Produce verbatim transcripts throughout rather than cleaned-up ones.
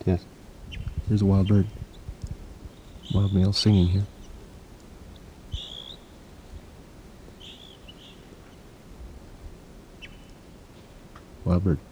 Yes. There's a wild bird. Wild male singing here. Wild bird.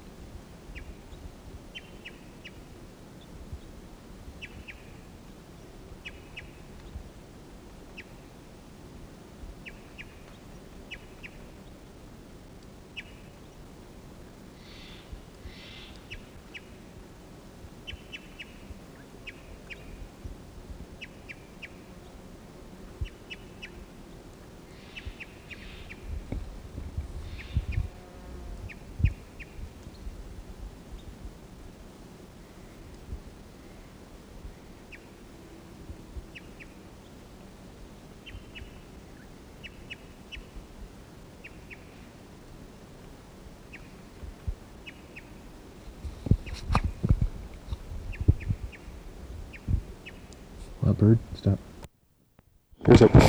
Wild bird, stop. Here's it.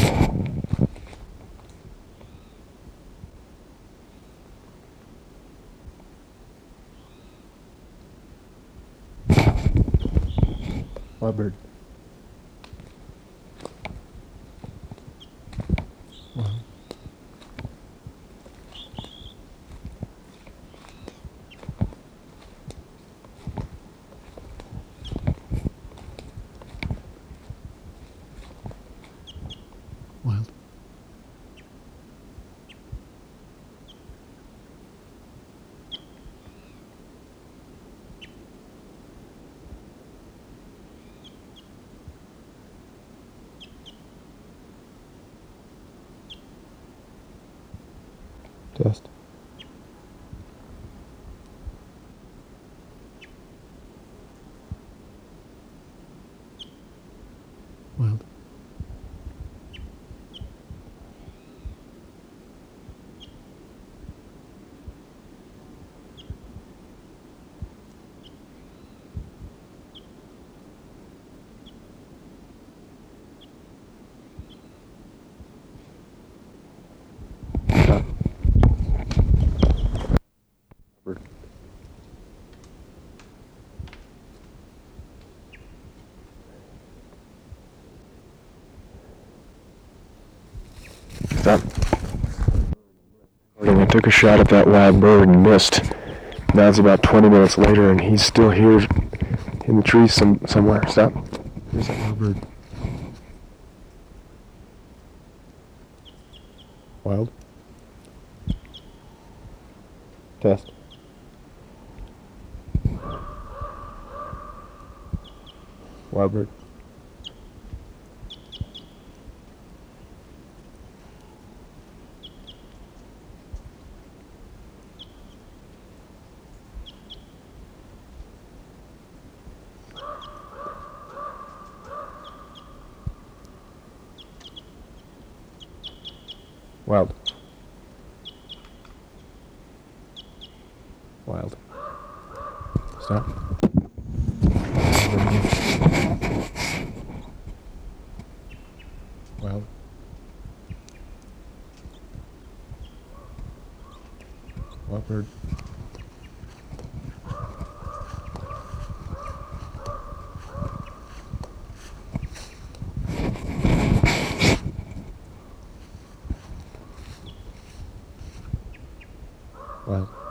Wild bird. Wow. Wild. Test. Wild. Stop. Bird. Stop. I took a shot at that wild bird and missed. Now it's about twenty minutes later and he's still here in the trees some, somewhere. Stop. There's that wild bird. Wild. Test. Wild bird. Wild. Wild. Stop. Wild. Wild bird. Wild.